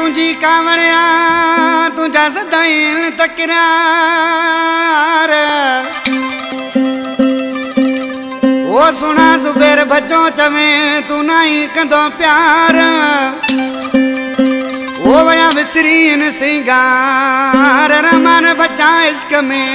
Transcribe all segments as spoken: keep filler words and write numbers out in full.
तुझी कावड़िया तुझा सदाइल तकरार वो सुना जुबेर बचो चवे तू नहीं कंदो प्यार वो वया विसरीन सिंगार रमान बचा इश्क में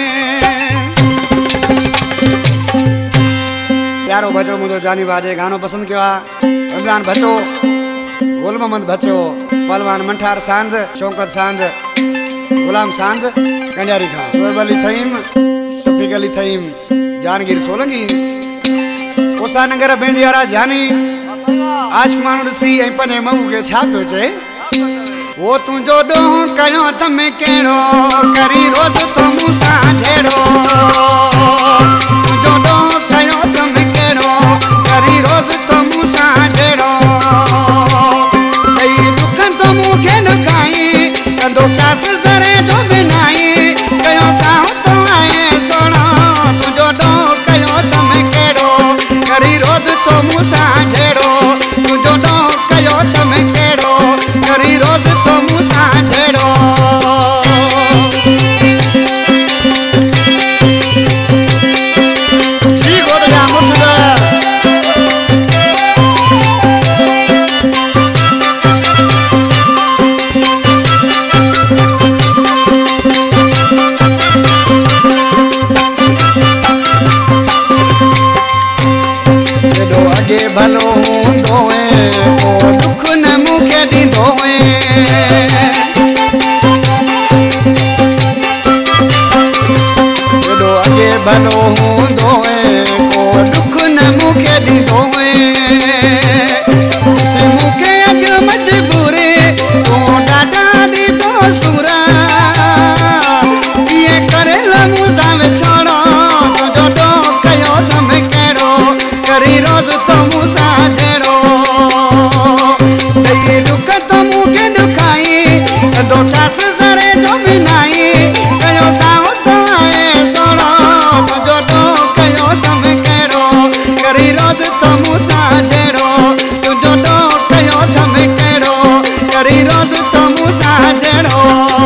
प्यारो बचो मुझो जानी बाजे गानो पसंद किया रमजान बचो गुल मोहम्मद बचो पहलवान मंठार सांझ शौकत सांझ गुलाम सांझ कंजारी खां शोएब अली थईम शफीक अली थईम जानगीर सोलंगी उस्ता नगर बेंदी वारा जानी आशिक माण्हू ॾिसी ऐं पंहिंजे महू खे छा पियो चए वो तुंहिंजो ॾोह कयो त में कहिड़ो करी रोज़ तो मूं सां जहिड़ो तुंहिंजो ॾोह कयो त में कहिड़ो करी रोज़ तो मूं सां जहिड़ो ॾेई दुखनि तो मूंखे ॾुकाई कंदो कास ज़रे जो बिनाई कयो साहु तो आहे सोणो तुंहिंजो ॾोह कयो त में कहिड़ो करी रोज़ तो मूं सां जहिड़ो तुंहिंजो ॾोह कयो त में कहिड़ो करी रोज़ तो मूं सां जहिड़ो भलो हूंदो को दुख न मूंखे ॾींदो एॾो अॻे भलो हूंदो को दुख न मूंखे ॾींदो मूंखे अॼु मजबूरी तूं ॾाढा ॾींदो सूरा कीअं करे मूं सां विछोड़ो तुंहिंजो ॾोह कयो त में कहिड़ो करी रोज़ तो मूं सां जहिड़ो ॾेई दुख तो मूंखे ॾुकाई कंदो कास ज़रे जो बिनाई कयो साहु तो आहे सोणो तुंहिंजो ॾोह कयो त में कहिड़ो करी रोज़ तो मूं सां जहिड़ो तुंहिंजो ॾोह कयो त में कहिड़ो करी रोज़ तो मूं सां जहिड़ो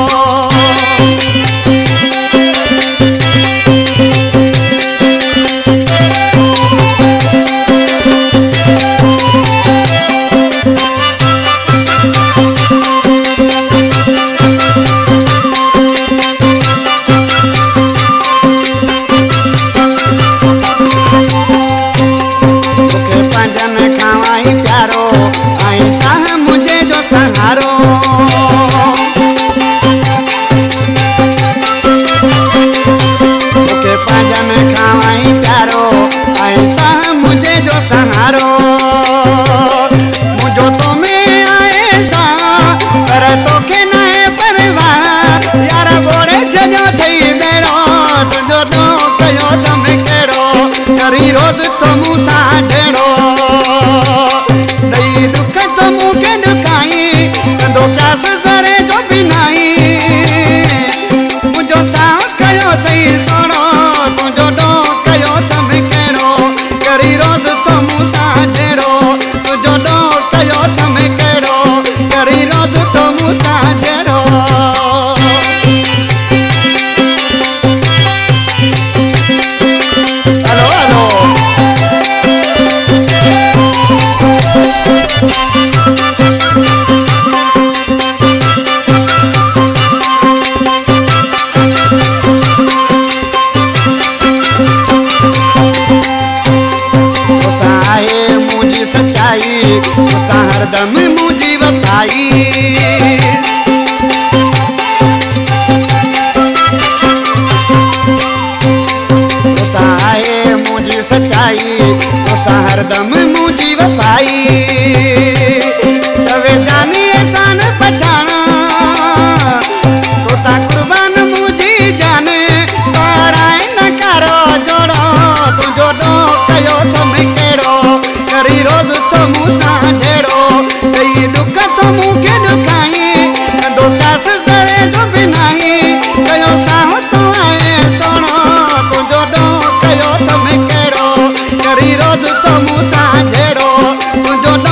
करी रोज़ तो मूं सां जहिड़ो ॾेई दुख तो मूंखे ॾुकाई कंदो कास ज़रे जो बिनाई मुंहिंजो साहु कयो अथई सोणो तुंहिंजो ॾोह कयो त में कहिड़ो करी रोज़ तो मूं सां जहिड़ो तुंहिंजो ॾोह कयो त में कहिड़ो करी रोज़ तो मूं सां जहिड़ो हरदम मुझी वफाई आहे मुझी सच्चाई हरदम मुझी वफाई तवे जानी एहसान पछाणा तोता कुर्बान मुझी जाने पाराए न करो जोड़ो तुंहिंजो ॾोह कयो त में कहिड़ो करी रोज़ तो मूं सां जहिड़ो ॾेई दुख तो मूंखे ॾुकाई कंदो कास ज़रे जो बिनाई कयो साहु तो आहे सोणो तुंहिंजो ॾोह कयो त में कहिड़ो करी रोज़ तो मूं सां जहिड़ो तुंहिंजो